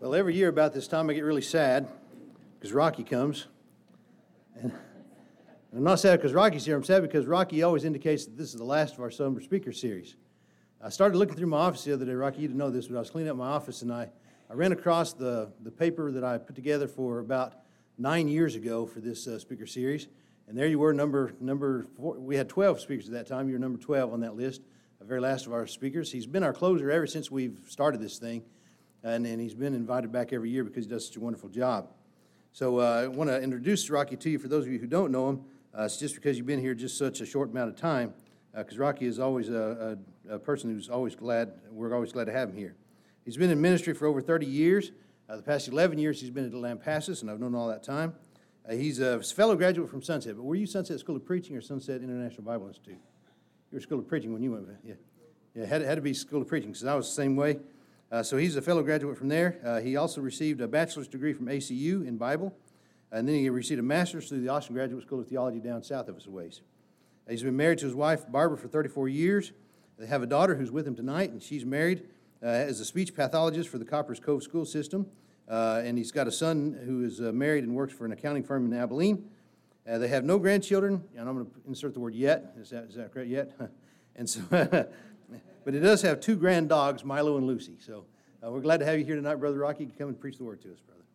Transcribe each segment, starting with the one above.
Well, every year about this time I get really sad because Rocky comes. And I'm not sad because Rocky's here. I'm sad because Rocky always indicates that this is the last of our summer speaker series. I started looking through my office the other day. Rocky, you didn't know this, but I was cleaning up my office and I ran across the paper that I put together for about 9 years ago for this speaker series. And there you were, number 4. We had 12 speakers at that time. You were number 12 on that list, the very last of our speakers. He's been our closer ever since we've started this thing. And he's been invited back every year because he does such a wonderful job. So I want to introduce Rocky to you. For those of you who don't know him, it's just because you've been here just such a short amount of time, because Rocky is always a person who's always glad, we're always glad to have him here. He's been in ministry for over 30 years. The past 11 years he's been at Lampasas, and I've known all that time. He's a fellow graduate from Sunset. But were you Sunset School of Preaching or Sunset International Bible Institute? You were School of Preaching when you went, yeah, had to be School of Preaching, because I was the same way. So he's a fellow graduate from there. He also received a bachelor's degree from ACU in Bible, and then he received a master's through the Austin Graduate School of Theology down south of us a ways. He's been married to his wife, Barbara, for 34 years. They have a daughter who's with him tonight, and she's married as a speech pathologist for the Coppers Cove School System, and he's got a son who is married and works for an accounting firm in Abilene. They have no grandchildren, and I'm going to insert the word yet. Is that correct, yet? And so... But it does have 2 grand dogs, Milo and Lucy. So we're glad to have you here tonight, Brother Rocky. You can come and preach the word to us, brother.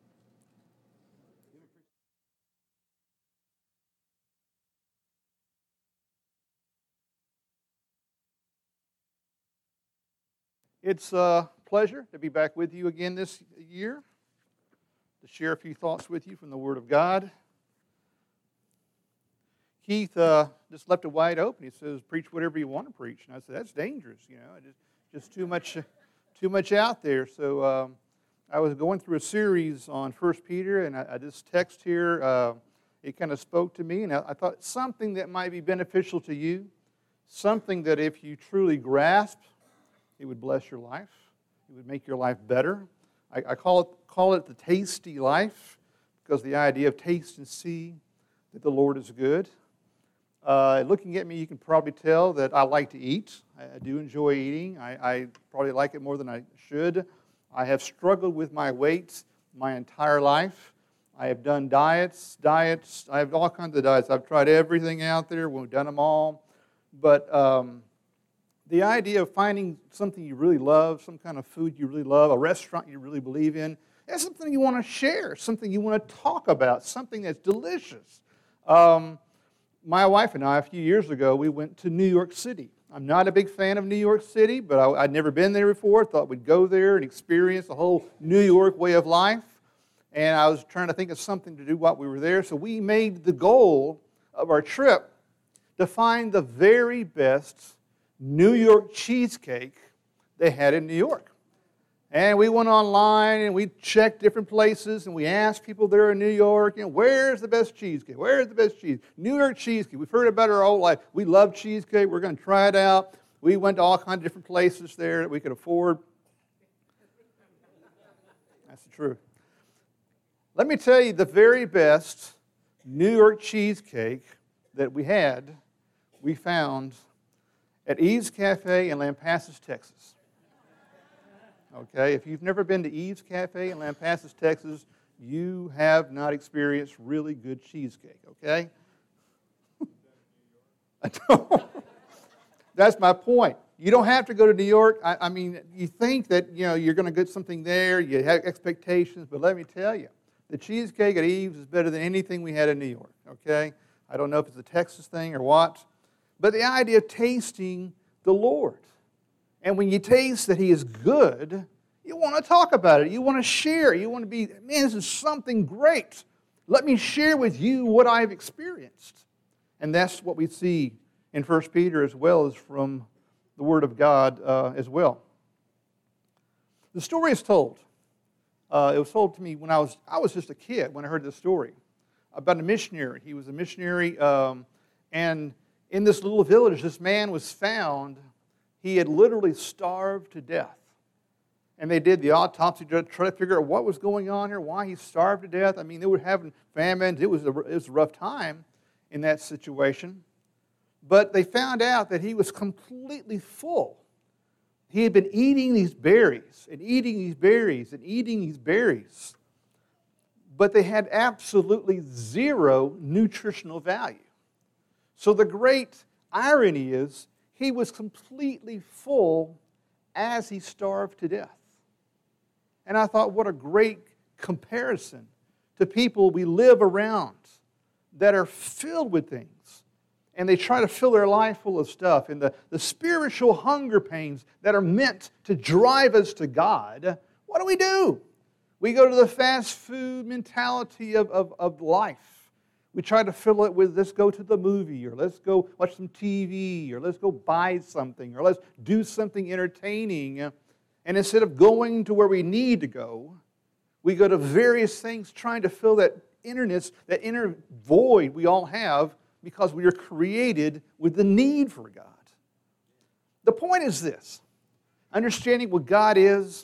It's a pleasure to be back with you again this year, to share a few thoughts with you from the Word of God. Keith just left it wide open. He says, preach whatever you want to preach. And I said, that's dangerous, just too much out there. So I was going through a series on 1 Peter, and I this text here, it kind of spoke to me, and I thought something that might be beneficial to you, something that if you truly grasp, it would bless your life. It would make your life better. I call it the tasty life, because the idea of taste and see that the Lord is good. Looking at me, you can probably tell that I like to eat. I do enjoy eating. I probably like it more than I should. I have struggled with my weight my entire life. I have done diets. I have all kinds of diets. I've tried everything out there. We've done them all. But the idea of finding something you really love, some kind of food you really love, a restaurant you really believe in, that's something you want to share, something you want to talk about, something that's delicious. My wife and I, a few years ago, we went to New York City. I'm not a big fan of New York City, but I'd never been there before. Thought we'd go there and experience the whole New York way of life. And I was trying to think of something to do while we were there. So we made the goal of our trip to find the very best New York cheesecake they had in New York. And we went online and we checked different places and we asked people there in New York, where's the best cheesecake? Where's the best cheese? New York cheesecake. We've heard about it our whole life. We love cheesecake. We're going to try it out. We went to all kinds of different places there that we could afford. That's the truth. Let me tell you, the very best New York cheesecake that we found at Eve's Cafe in Lampasas, Texas. Okay, if you've never been to Eve's Cafe in Lampasas, Texas, you have not experienced really good cheesecake, okay? That's my point. You don't have to go to New York. I mean, you think that, you're going to get something there, you have expectations, but let me tell you, the cheesecake at Eve's is better than anything we had in New York, okay? I don't know if it's a Texas thing or what, but the idea of tasting the Lord. And when you taste that He is good, you want to talk about it. You want to share. You want to be, man, this is something great. Let me share with you what I've experienced. And that's what we see in 1 Peter as well as from the Word of God as well. The story is told. It was told to me when I was just a kid when I heard this story about a missionary. He was a missionary, and in this little village, this man was found. He had literally starved to death. And they did the autopsy to try to figure out what was going on here, why he starved to death. I mean, they were having famines. It was a rough time in that situation. But they found out that he was completely full he had been eating these berries and eating these berries and eating these berries, but they had absolutely zero nutritional value. So the great irony is he was completely full as he starved to death. And I thought, what a great comparison to people we live around that are filled with things. And they try to fill their life full of stuff. And the spiritual hunger pains that are meant to drive us to God, what do? We go to the fast food mentality of life. We try to fill it with, let's go to the movie, or let's go watch some TV, or let's go buy something, or let's do something entertaining. And instead of going to where we need to go, we go to various things trying to fill that innerness, that inner void we all have because we are created with the need for God. The point is this: understanding what God is,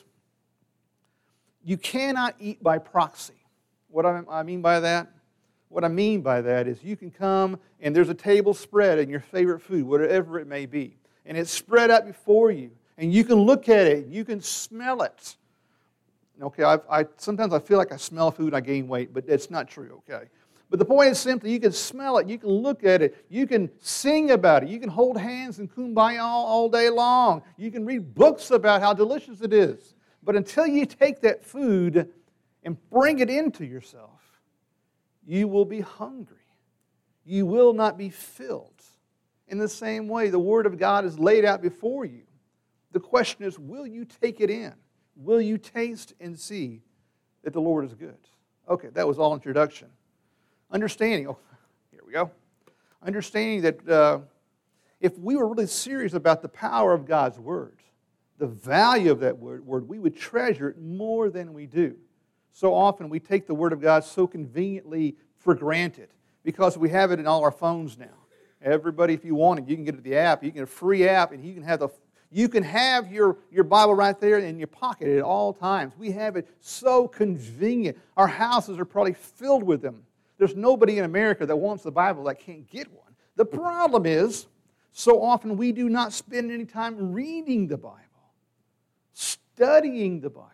you cannot eat by proxy. What I mean by that? What I mean by that is you can come and there's a table spread in your favorite food, whatever it may be, and it's spread out before you, and you can look at it, you can smell it. Okay, sometimes I feel like I smell food and I gain weight, but it's not true, okay? But the point is simply, you can smell it, you can look at it, you can sing about it, you can hold hands and kumbaya all day long, you can read books about how delicious it is. But until you take that food and bring it into yourself, you will be hungry. You will not be filled. In the same way, the Word of God is laid out before you. The question is, will you take it in? Will you taste and see that the Lord is good? Okay, that was all introduction. Understanding, here we go. Understanding that if we were really serious about the power of God's Word, the value of that word, we would treasure it more than we do. So often we take the Word of God so conveniently for granted because we have it in all our phones now. Everybody, if you want it, you can get it the app. You can get a free app, and you can have your Bible right there in your pocket at all times. We have it so convenient. Our houses are probably filled with them. There's nobody in America that wants the Bible that can't get one. The problem is, so often we do not spend any time reading the Bible, studying the Bible,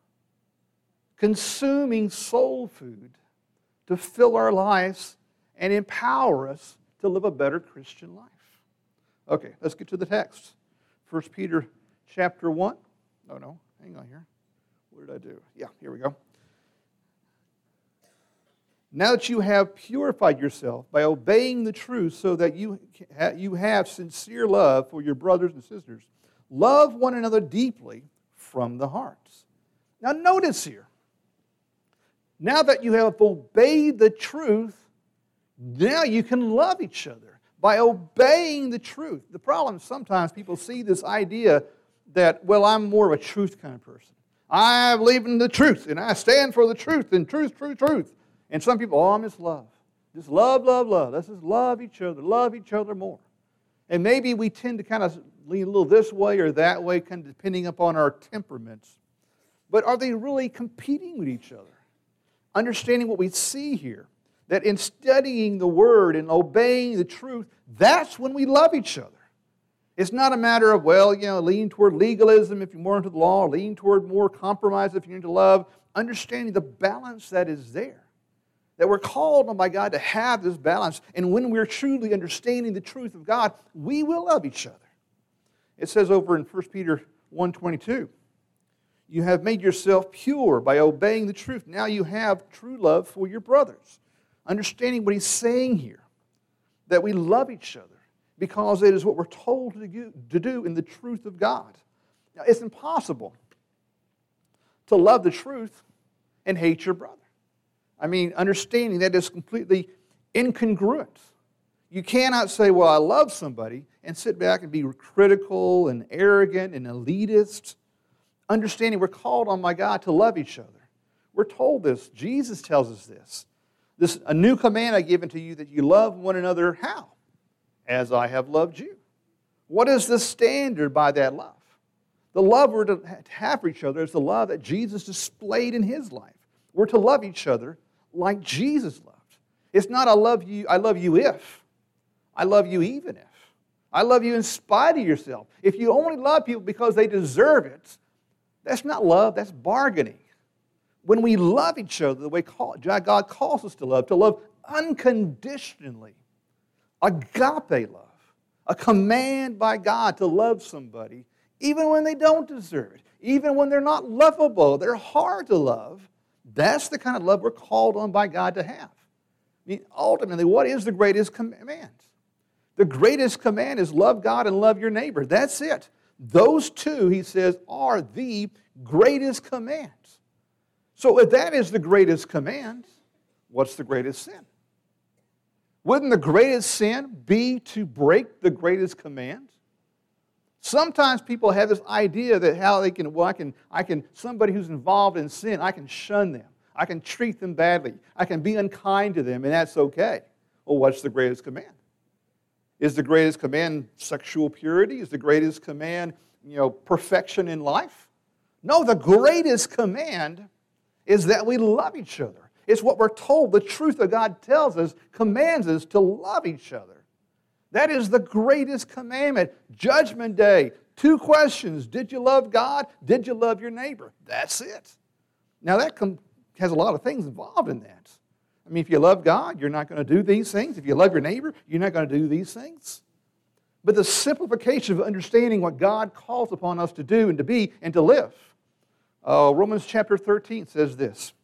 consuming soul food to fill our lives and empower us to live a better Christian life. Okay, let's get to the text. 1 Peter chapter 1. No, hang on here. What did I do? Yeah, here we go. Now that you have purified yourself by obeying the truth so that you have sincere love for your brothers and sisters, love one another deeply from the heart. Now notice here, now that you have obeyed the truth, now you can love each other by obeying the truth. The problem is sometimes people see this idea that, well, I'm more of a truth kind of person. I believe in the truth, and I stand for the truth, and truth. And some people, I'm just love. Just love. Let's just love each other more. And maybe we tend to kind of lean a little this way or that way, kind of depending upon our temperaments. But are they really competing with each other? Understanding what we see here, that in studying the Word and obeying the truth, that's when we love each other. It's not a matter of, lean toward legalism if you're more into the law, or lean toward more compromise if you're into love. Understanding the balance that is there. That we're called on by God to have this balance. And when we're truly understanding the truth of God, we will love each other. It says over in 1 Peter 1:22, you have made yourself pure by obeying the truth. Now you have true love for your brothers. Understanding what he's saying here, that we love each other because it is what we're told to do in the truth of God. Now, it's impossible to love the truth and hate your brother. I mean, understanding that is completely incongruent. You cannot say, well, I love somebody, and sit back and be critical and arrogant and elitist. Understanding we're called on by God to love each other. We're told this. Jesus tells us this. A new command I give unto you, that you love one another. How? As I have loved you. What is the standard by that love? The love we're to have for each other is the love that Jesus displayed in His life. We're to love each other like Jesus loved. It's not I love you if. I love you even if. I love you in spite of yourself. If you only love people because they deserve it, that's not love, that's bargaining. When we love each other the way God calls us to love unconditionally, agape love, a command by God to love somebody, even when they don't deserve it, even when they're not lovable, they're hard to love, that's the kind of love we're called on by God to have. I mean, ultimately, what is the greatest command? The greatest command is love God and love your neighbor. That's it. Those two, he says, are the greatest commands. So if that is the greatest command, what's the greatest sin? Wouldn't the greatest sin be to break the greatest command? Sometimes people have this idea that how they can, somebody who's involved in sin, I can shun them. I can treat them badly. I can be unkind to them, and that's okay. Well, what's the greatest command? Is the greatest command sexual purity? Is the greatest command, perfection in life? No, the greatest command is that we love each other. It's what we're told. The truth of God tells us, commands us to love each other. That is the greatest commandment. Judgment Day, 2 questions. Did you love God? Did you love your neighbor? That's it. Now that has a lot of things involved in that. I mean, if you love God, you're not going to do these things. If you love your neighbor, you're not going to do these things. But the simplification of understanding what God calls upon us to do and to be and to live. Romans chapter 13 says this.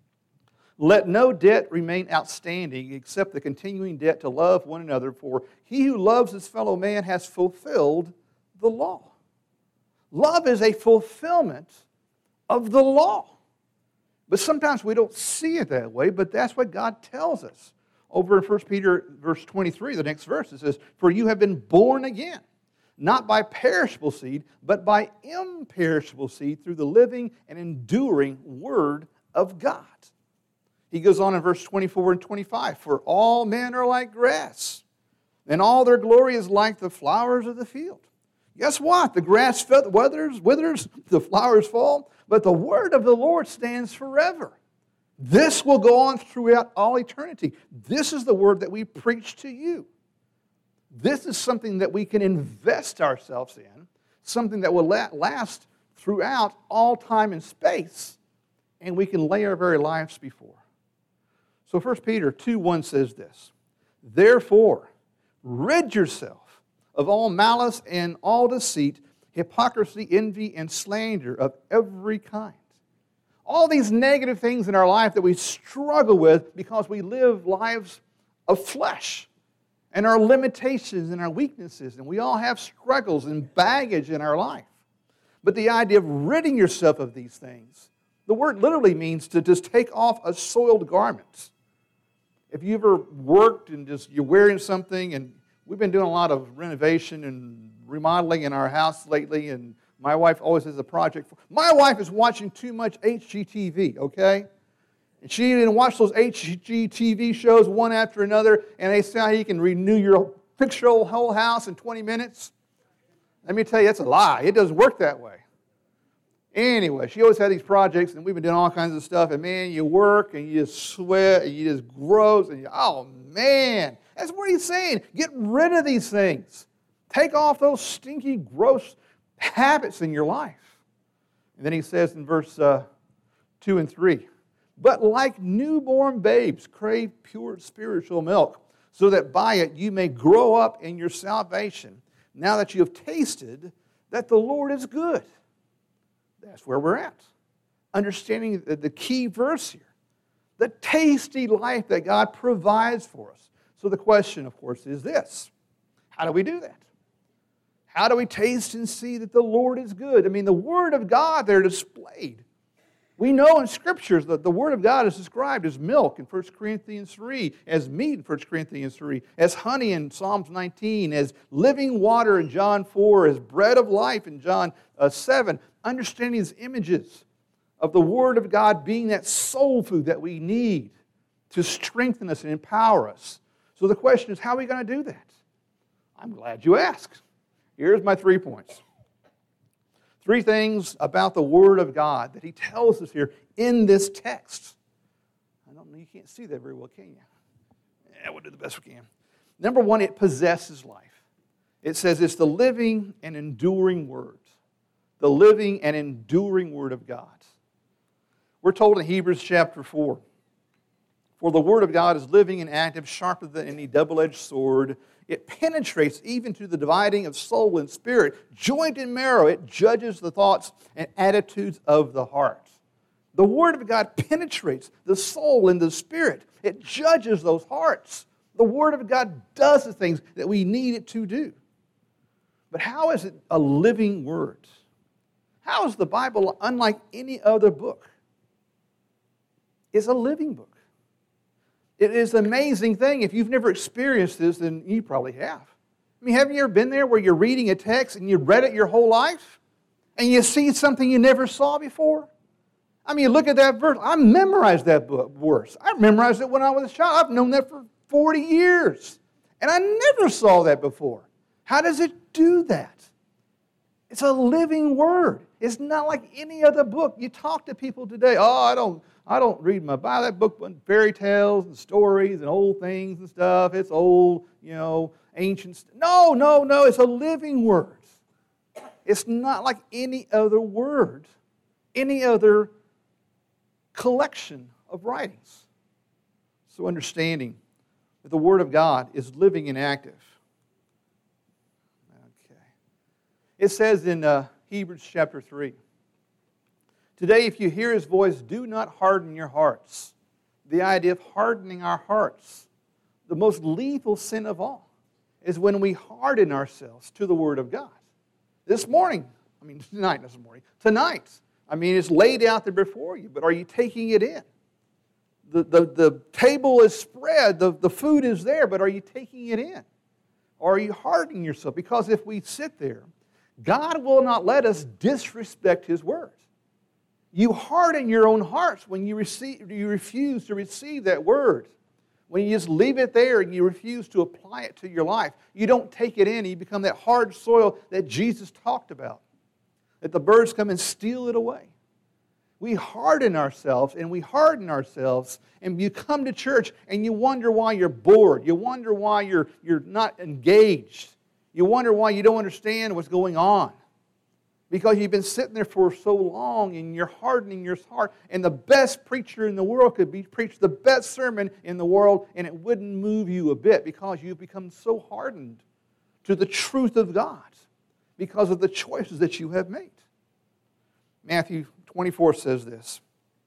Let no debt remain outstanding except the continuing debt to love one another, for he who loves his fellow man has fulfilled the law. Love is a fulfillment of the law. But sometimes we don't see it that way, but that's what God tells us. Over in 1 Peter verse 23, the next verse, it says, for you have been born again, not by perishable seed, but by imperishable seed through the living and enduring Word of God. He goes on in verse 24 and 25, for all men are like grass, and all their glory is like the flowers of the field. Guess what? The grass withers, the flowers fall, but the word of the Lord stands forever. This will go on throughout all eternity. This is the word that we preach to you. This is something that we can invest ourselves in, something that will last throughout all time and space, and we can lay our very lives before. So 1 Peter 2:1 says this, therefore, rid yourself of all malice and all deceit, hypocrisy, envy, and slander of every kind. All these negative things in our life that we struggle with because we live lives of flesh and our limitations and our weaknesses, and we all have struggles and baggage in our life. But the idea of ridding yourself of these things, the word literally means to just take off a soiled garment. If you ever worked and you're wearing something, and we've been doing a lot of renovation and remodeling in our house lately, and my wife always has a project. My wife is watching too much HGTV, okay? And she didn't watch those HGTV shows one after another, and they say how you can fix your whole house in 20 minutes. Let me tell you, that's a lie. It doesn't work that way. Anyway, she always had these projects, and we've been doing all kinds of stuff, and man, you work, and you just sweat, and you just gross, and oh man, that's what he's saying. Get rid of these things. Take off those stinky, gross habits in your life. And then he says in verse 2 and 3, but like newborn babes, crave pure spiritual milk, so that by it you may grow up in your salvation, now that you have tasted that the Lord is good. That's where we're at. Understanding the key verse here. The tasty life that God provides for us. So the question, of course, is this. How do we do that? How do we taste and see that the Lord is good? I mean, the Word of God there displayed. We know in Scriptures that the Word of God is described as milk in 1 Corinthians 3, as meat in 1 Corinthians 3, as honey in Psalms 19, as living water in John 4, as bread of life in John 7. Understanding these images of the Word of God being that soul food that we need to strengthen us and empower us. So the question is, how are we going to do that? I'm glad you asked. Here's my 3 points. 3 things about the Word of God that he tells us here in this text. I don't know, you can't see that very well, can you? Yeah, we'll do the best we can. Number 1, it possesses life. It says it's the living and enduring Word. The living and enduring Word of God. We're told in Hebrews chapter 4, for the Word of God is living and active, sharper than any double-edged sword. It penetrates even to the dividing of soul and spirit, joint and marrow. It judges the thoughts and attitudes of the heart. The Word of God penetrates the soul and the spirit. It judges those hearts. The Word of God does the things that we need it to do. But how is it a living Word? How is the Bible unlike any other book? It's a living book. It is an amazing thing. If you've never experienced this, then you probably have. I mean, haven't you ever been there where you're reading a text and you've read it your whole life and you see something you never saw before? I mean, you look at that verse. I memorized that verse. I memorized it when I was a child. I've known that for 40 years. And I never saw that before. How does it do that? It's a living Word. It's not like any other book. You talk to people today, oh, I don't read my Bible. That book with fairy tales and stories and old things and stuff. It's old, ancient. No. It's a living Word. It's not like any other word, any other collection of writings. So understanding that the Word of God is living and active. Okay. It says in Hebrews chapter 3, today if you hear His voice, do not harden your hearts. The idea of hardening our hearts, the most lethal sin of all, is when we harden ourselves to the Word of God. Tonight, it's laid out there before you, but are you taking it in? The table is spread, the food is there, but are you taking it in? Or are you hardening yourself? Because if we sit there, God will not let us disrespect His Word. You harden your own hearts when you refuse to receive that Word. When you just leave it there and you refuse to apply it to your life. You don't take it in, you become that hard soil that Jesus talked about. That the birds come and steal it away. We harden ourselves, and you come to church and you wonder why you're bored. You wonder why you're not engaged. You wonder why you don't understand what's going on. Because you've been sitting there for so long and you're hardening your heart. And the best preacher in the world could preach the best sermon in the world and it wouldn't move you a bit because you've become so hardened to the truth of God because of the choices that you have made. Matthew 24 says this,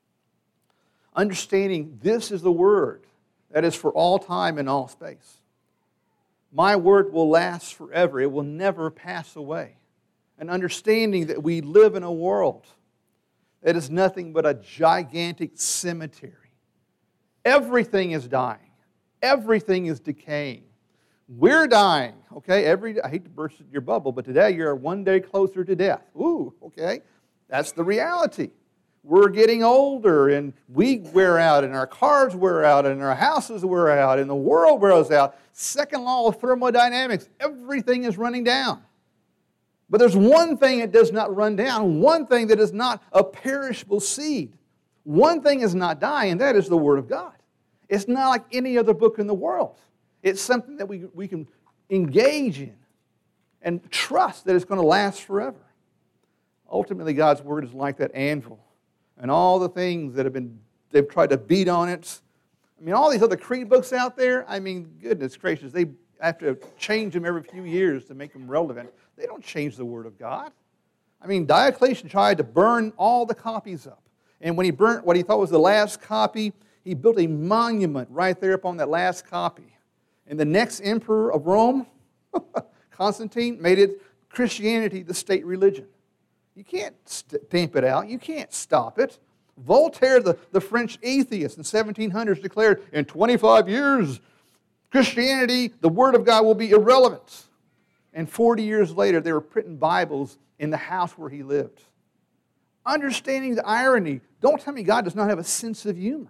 understanding this is the Word that is for all time and all space. My Word will last forever. It will never pass away. An understanding that we live in a world that is nothing but a gigantic cemetery. Everything is dying. Everything is decaying. We're dying, okay? I hate to burst your bubble, but today you're one day closer to death. Ooh, okay? That's the reality. We're getting older, and we wear out, and our cars wear out, and our houses wear out, and the world wears out. Second law of thermodynamics, everything is running down. But there's one thing that does not run down, one thing that is not a perishable seed. One thing is not dying, and that is the Word of God. It's not like any other book in the world. It's something that we can engage in and trust that it's going to last forever. Ultimately, God's Word is like that anvil. And all the things that they've tried to beat on it. I mean, all these other creed books out there, goodness gracious, they have to change them every few years to make them relevant. They don't change the Word of God. Diocletian tried to burn all the copies up. And when he burnt what he thought was the last copy, he built a monument right there upon that last copy. And the next emperor of Rome, Constantine, made it Christianity the state religion. You can't stamp it out. You can't stop it. Voltaire, the French atheist in the 1700s, declared, in 25 years, Christianity, the Word of God, will be irrelevant. And 40 years later, they were printing Bibles in the house where he lived. Understanding the irony, don't tell me God does not have a sense of humor.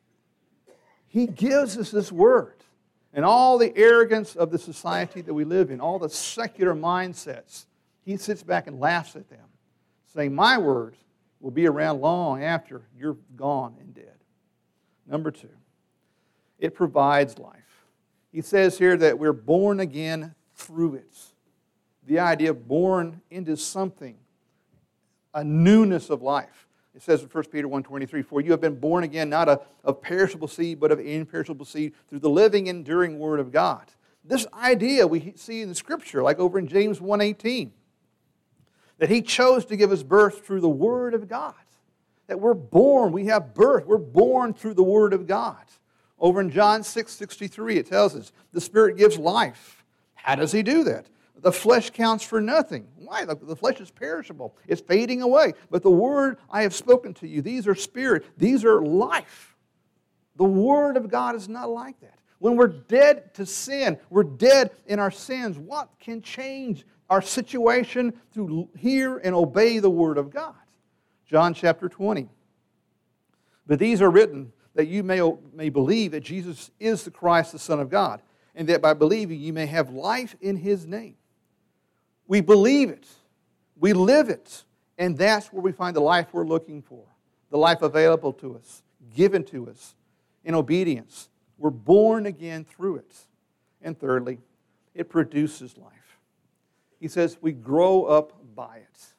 He gives us this Word. And all the arrogance of the society that we live in, all the secular mindsets, he sits back and laughs at them, saying, my Word will be around long after you're gone and dead. Number 2, it provides life. He says here that we're born again through it. the idea of born into something, a newness of life. It says in 1 Peter 1:23, "For you have been born again, not of perishable seed, but of imperishable seed, through the living, enduring Word of God." This idea we see in the Scripture, like over in James 1:18, that He chose to give us birth through the Word of God. That we're born, we have birth, we're born through the Word of God. Over in John 6:63, it tells us, the Spirit gives life. How does He do that? The flesh counts for nothing. Why? The flesh is perishable. It's fading away. But the word I have spoken to you, these are spirit, these are life. The Word of God is not like that. When we're dead to sin, we're dead in our sins. What can change our situation? To hear and obey the Word of God. John chapter 20. "But these are written that you may believe that Jesus is the Christ, the Son of God, and that by believing you may have life in His name." We believe it. We live it. And that's where we find the life we're looking for. The life available to us, given to us in obedience. We're born again through it. And thirdly, it produces life. He says we grow up by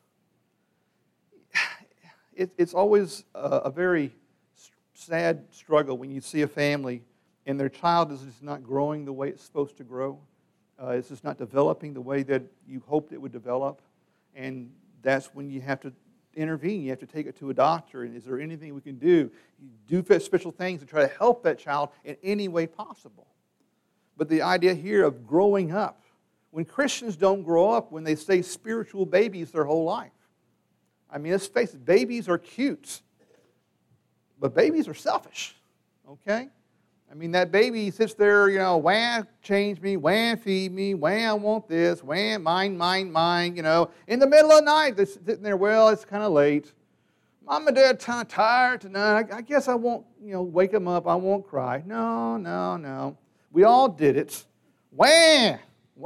it. It's always a very sad struggle when you see a family and their child is just not growing the way it's supposed to grow. It's just not developing the way that you hoped it would develop. And that's when you have to intervene. You have to take it to a doctor. And is there anything we can do? You do special things to try to help that child in any way possible. But the idea here of growing up, when Christians don't grow up, when they stay spiritual babies their whole life. I mean, let's face it, babies are cute. But babies are selfish, okay? I mean, that baby sits there, wah, change me, wah, feed me, wah, I want this, wah, mine, In the middle of the night, they're sitting there, well, it's kind of late. Mom and Dad kind of tired tonight. I guess I won't, wake them up. I won't cry. No. We all did it. Wah.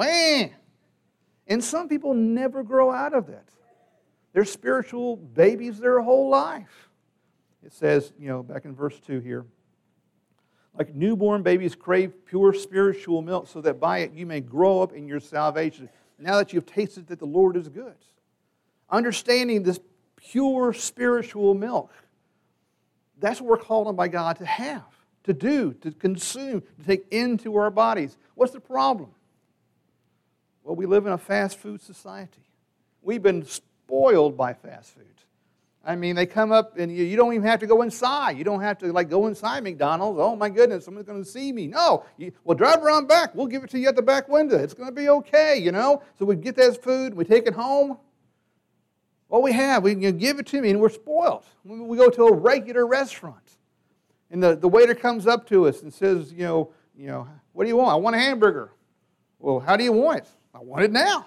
And some people never grow out of that. They're spiritual babies their whole life. It says, back in verse 2 here, like newborn babies crave pure spiritual milk so that by it you may grow up in your salvation, now that you've tasted that the Lord is good. Understanding this pure spiritual milk, that's what we're called on by God to have, to do, to consume, to take into our bodies. What's the problem? Well, we live in a fast food society. We've been spoiled by fast food. I mean, they come up and you don't even have to go inside. You don't have to go inside McDonald's. Oh my goodness, someone's going to see me. No, well, drive around back. We'll give it to you at the back window. It's going to be okay, So we get that food, we take it home. What we have, we give it to me, and we're spoiled. When we go to a regular restaurant, and the waiter comes up to us and says, what do you want? I want a hamburger. Well, how do you want it? I want it now.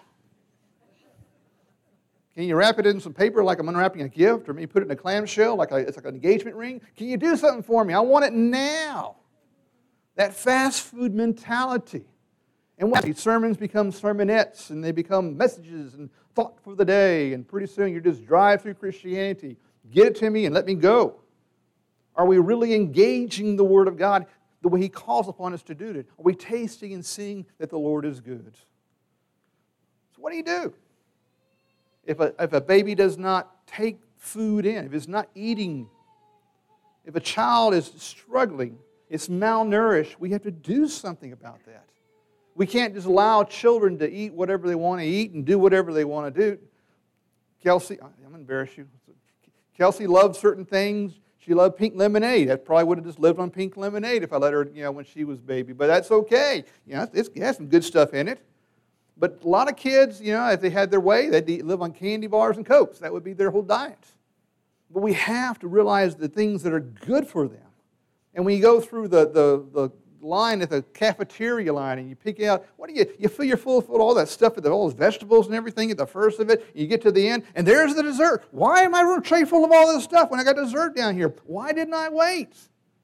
Can you wrap it in some paper like I'm unwrapping a gift? Or maybe put it in a clamshell it's like an engagement ring? Can you do something for me? I want it now. That fast food mentality. And what? These sermons become sermonettes, and they become messages and thought for the day, and pretty soon you're just drive through Christianity. Get it to me and let me go. Are we really engaging the Word of God the way He calls upon us to do it? Are we tasting and seeing that the Lord is good? So what do you do? If a baby does not take food in, if it's not eating, if a child is struggling, it's malnourished, we have to do something about that. We can't just allow children to eat whatever they want to eat and do whatever they want to do. Kelsey, I'm going to embarrass you. Kelsey loved certain things. She loved pink lemonade. I probably would have just lived on pink lemonade if I let her, when she was a baby. But that's okay. It has some good stuff in it. But a lot of kids, if they had their way, they'd live on candy bars and Cokes. That would be their whole diet. But we have to realize the things that are good for them. And when you go through the line at the cafeteria line and you pick out, you fill your full of all that stuff, all those vegetables and everything at the first of it, you get to the end, and there's the dessert. Why am I a tray full of all this stuff when I got dessert down here? Why didn't I wait?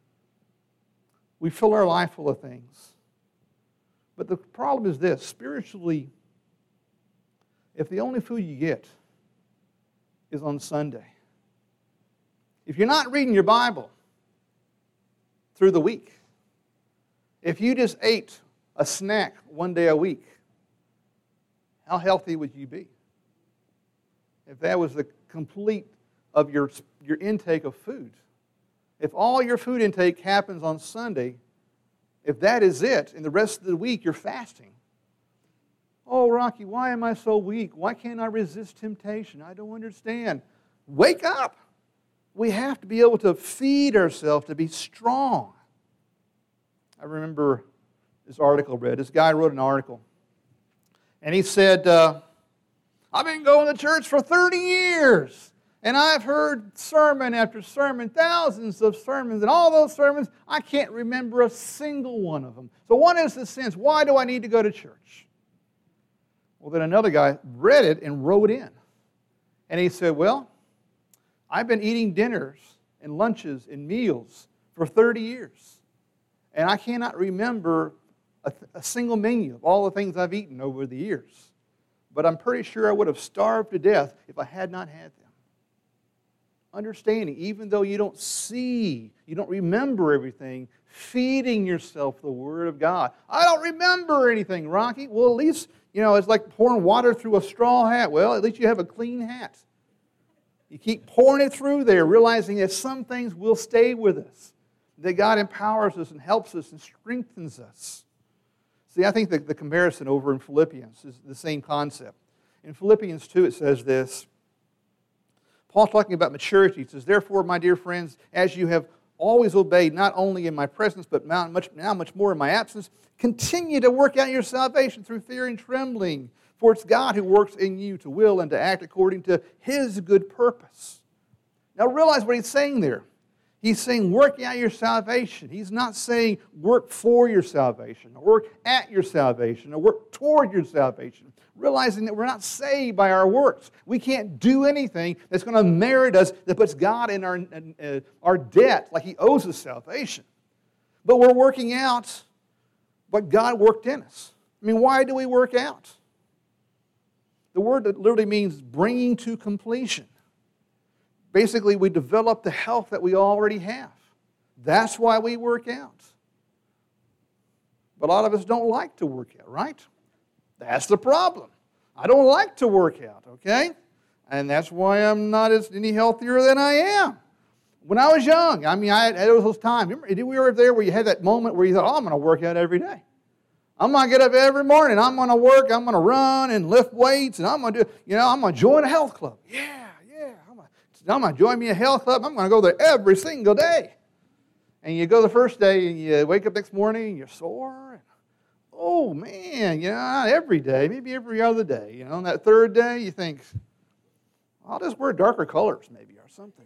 We fill our life full of things. But the problem is this, spiritually, if the only food you get is on Sunday, if you're not reading your Bible through the week, if you just ate a snack one day a week, how healthy would you be? If that was the complete of your intake of food. If all your food intake happens on Sunday, if that is it, and the rest of the week you're fasting. Oh, Rocky, why am I so weak? Why can't I resist temptation? I don't understand. Wake up. We have to be able to feed ourselves to be strong. I remember this article I read. This guy wrote an article. And he said, I've been going to church for 30 years. And I've heard sermon after sermon, thousands of sermons. And all those sermons, I can't remember a single one of them. So what is the sense? Why do I need to go to church? Well, then another guy read it and wrote in. And he said, well, I've been eating dinners and lunches and meals for 30 years. And I cannot remember a single menu of all the things I've eaten over the years. But I'm pretty sure I would have starved to death if I had not had them. Understanding, even though you don't see, you don't remember everything, feeding yourself the Word of God. I don't remember anything, Rocky. Well, at least, it's like pouring water through a straw hat. Well, at least you have a clean hat. You keep pouring it through there, realizing that some things will stay with us. That God empowers us and helps us and strengthens us. See, I think the comparison over in Philippians is the same concept. In Philippians 2, it says this. Paul talking about maturity says, therefore, my dear friends, as you have always obeyed, not only in my presence, but now much more in my absence, continue to work out your salvation through fear and trembling. For it's God who works in you to will and to act according to His good purpose. Now realize what he's saying there. He's saying work out your salvation. He's not saying work for your salvation, or work at your salvation, or work toward your salvation. Realizing that we're not saved by our works. We can't do anything that's going to merit us, that puts God in our debt, like He owes us salvation. But we're working out what God worked in us. I mean, why do we work out? The word literally means bringing to completion. Basically, we develop the health that we already have. That's why we work out. But a lot of us don't like to work out, right? That's the problem. I don't like to work out, okay? And that's why I'm not any healthier than I am. When I was young, I had those times. Remember, did we ever there where you had that moment where you thought, I'm going to work out every day. I'm going to get up every morning. I'm going to work. I'm going to run and lift weights. And I'm going to I'm going to join a health club. Yeah. I'm going to join me a health club. I'm going to go there every single day. And you go the first day and you wake up next morning and you're sore. And, oh, man, not every day, maybe every other day. On that third day, you think, I'll just wear darker colors maybe or something.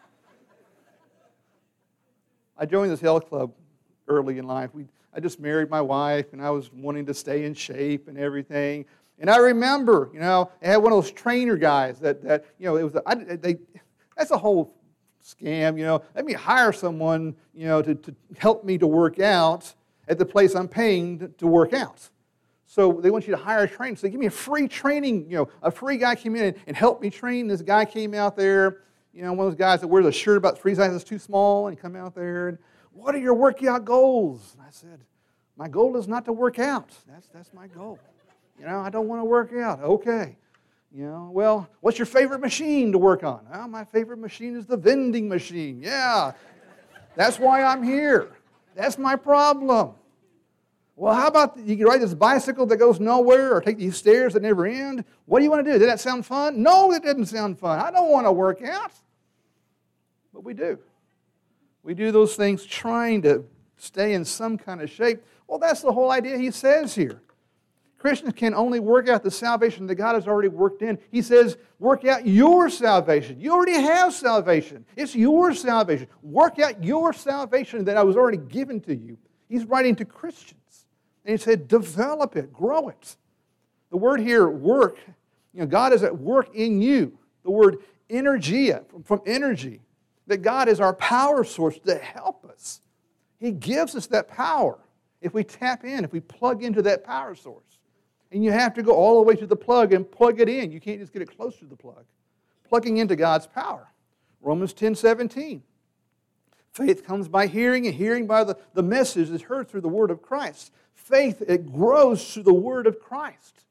I joined this health club early in life. I just married my wife, and I was wanting to stay in shape and everything. And I remember, I had one of those trainer guys that it was that's a whole scam, Let me hire someone, to help me to work out at the place I'm paying to work out. So they want you to hire a trainer. So they give me a free training, a free guy came in and helped me train. This guy came out there, one of those guys that wears a shirt about 3 sizes too small, and he come out there and, what are your workout goals? And I said, my goal is not to work out. That's my goal. I don't want to work out. Okay. Well, what's your favorite machine to work on? Well, my favorite machine is the vending machine. Yeah. That's why I'm here. That's my problem. Well, how about you can ride this bicycle that goes nowhere or take these stairs that never end? What do you want to do? Did that sound fun? No, it didn't sound fun. I don't want to work out. But we do. We do those things trying to stay in some kind of shape. Well, that's the whole idea he says here. Christians can only work out the salvation that God has already worked in. He says, work out your salvation. You already have salvation. It's your salvation. Work out your salvation that I was already given to you. He's writing to Christians. And he said, develop it, grow it. The word here, work, God is at work in you. The word energia, from energy, that God is our power source to help us. He gives us that power if we tap in, if we plug into that power source. And you have to go all the way to the plug and plug it in. You can't just get it close to the plug. Plugging into God's power. Romans 10:17. Faith comes by hearing, and hearing by the message that's heard through the word of Christ. Faith, it grows through the word of Christ.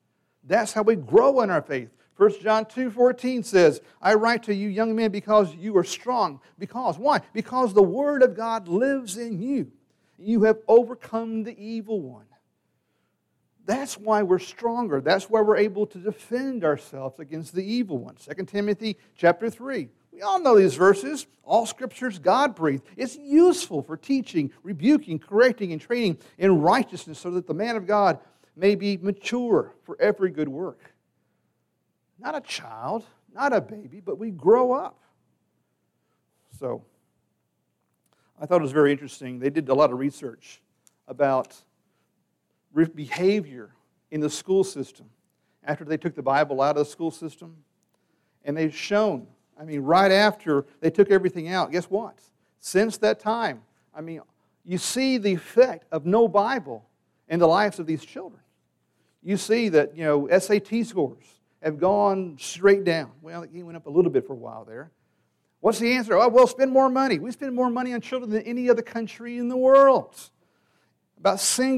That's how we grow in our faith. 1 John 2:14 says, I write to you, young men, because you are strong. Because, why? Because the Word of God lives in you. You have overcome the evil one. That's why we're stronger. That's why we're able to defend ourselves against the evil one. 2 Timothy chapter 3. We all know these verses. All Scripture is God-breathed. It's useful for teaching, rebuking, correcting, and training in righteousness so that the man of God may be mature for every good work. Not a child, not a baby, but we grow up. So, I thought it was very interesting. They did a lot of research about behavior in the school system after they took the Bible out of the school system. And they've shown, right after they took everything out, guess what? Since that time, you see the effect of no Bible in the lives of these children. You see that, SAT scores have gone straight down. Well, it went up a little bit for a while there. What's the answer? Oh, well, spend more money. We spend more money on children than any other country in the world. About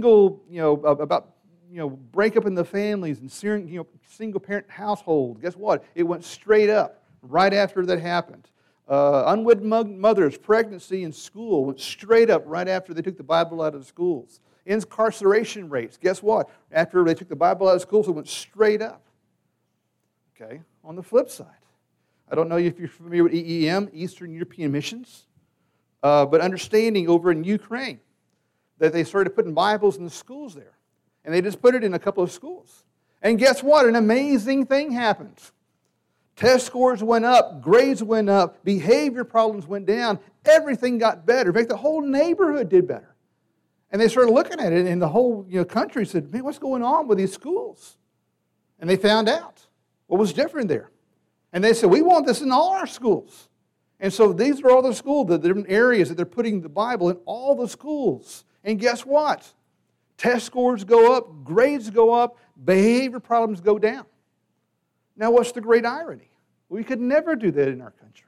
breakup in the families and single parent households. Guess what? It went straight up right after that happened. Unwed mothers, pregnancy in school went straight up right after they took the Bible out of the schools. Incarceration rates, guess what? After they took the Bible out of schools, it went straight up. Okay, on the flip side, I don't know if you're familiar with EEM, Eastern European Missions, but understanding over in Ukraine that they started putting Bibles in the schools there. And they just put it in a couple of schools. And guess what? An amazing thing happened. Test scores went up, grades went up, behavior problems went down, everything got better. In fact, the whole neighborhood did better. And they started looking at it, and the whole country said, man, what's going on with these schools? And they found out what was different there. And they said, we want this in all our schools. And so these are all the schools, the different areas that they're putting the Bible in all the schools. And guess what? Test scores go up, grades go up, behavior problems go down. Now, what's the great irony? We could never do that in our country.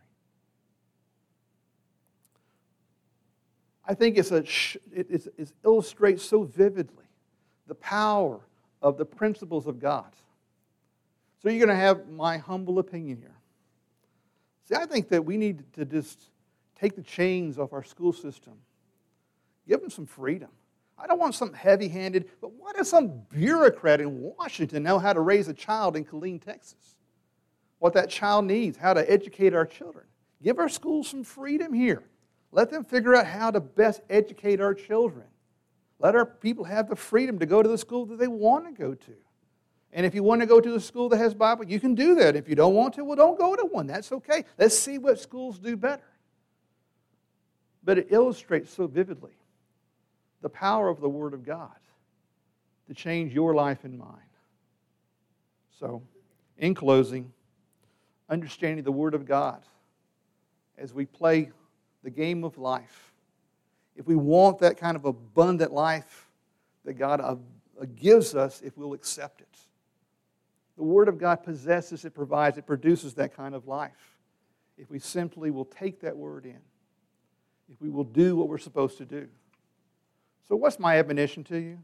I think it illustrates so vividly the power of the principles of God. So you're going to have my humble opinion here. See, I think that we need to just take the chains off our school system. Give them some freedom. I don't want something heavy-handed, but what does some bureaucrat in Washington know how to raise a child in Killeen, Texas? What that child needs, how to educate our children. Give our schools some freedom here. Let them figure out how to best educate our children. Let our people have the freedom to go to the school that they want to go to. And if you want to go to a school that has Bible, you can do that. If you don't want to, well, don't go to one. That's okay. Let's see what schools do better. But it illustrates so vividly the power of the Word of God to change your life and mine. So, in closing, understanding the Word of God as we play the game of life. If we want that kind of abundant life that God gives us, if we'll accept it. The Word of God possesses, it provides, it produces that kind of life. If we simply will take that Word in. If we will do what we're supposed to do. So what's my admonition to you?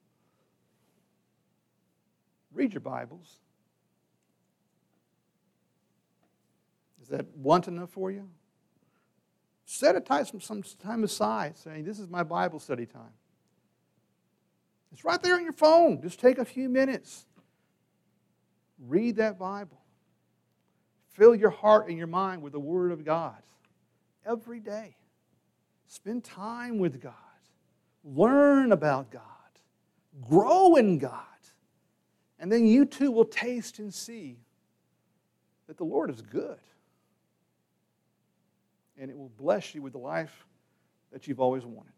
Read your Bibles. Is that want enough for you? Set some time aside saying, this is my Bible study time. It's right there on your phone. Just take a few minutes. Read that Bible. Fill your heart and your mind with the Word of God every day. Spend time with God. Learn about God. Grow in God. And then you too will taste and see that the Lord is good. And it will bless you with the life that you've always wanted.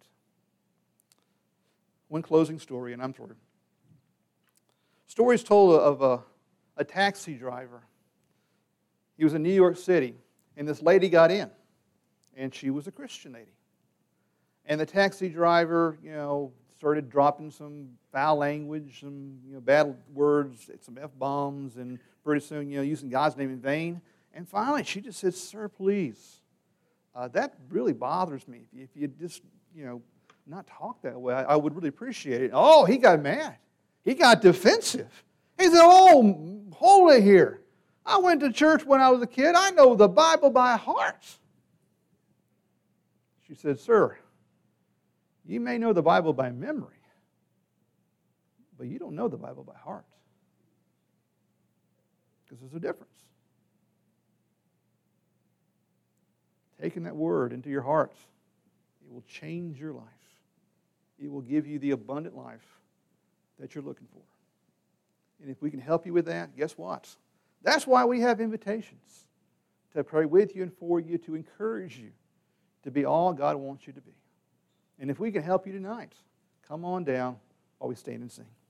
One closing story, and I'm through. Story is told of a taxi driver. He was in New York City, and this lady got in, and she was a Christian lady. And the taxi driver, started dropping some foul language, some bad words, some F-bombs, and pretty soon, using God's name in vain. And finally, she just said, "Sir, please, that really bothers me. If you just, not talk that way, I would really appreciate it." Oh, he got mad. He got defensive. He said, oh, holy here. I went to church when I was a kid. I know the Bible by heart. She said, sir, you may know the Bible by memory, but you don't know the Bible by heart. Because there's a difference. Taking that word into your heart, it will change your life. It will give you the abundant life that you're looking for. And if we can help you with that, guess what? That's why we have invitations to pray with you and for you, to encourage you to be all God wants you to be. And if we can help you tonight, come on down while we stand and sing.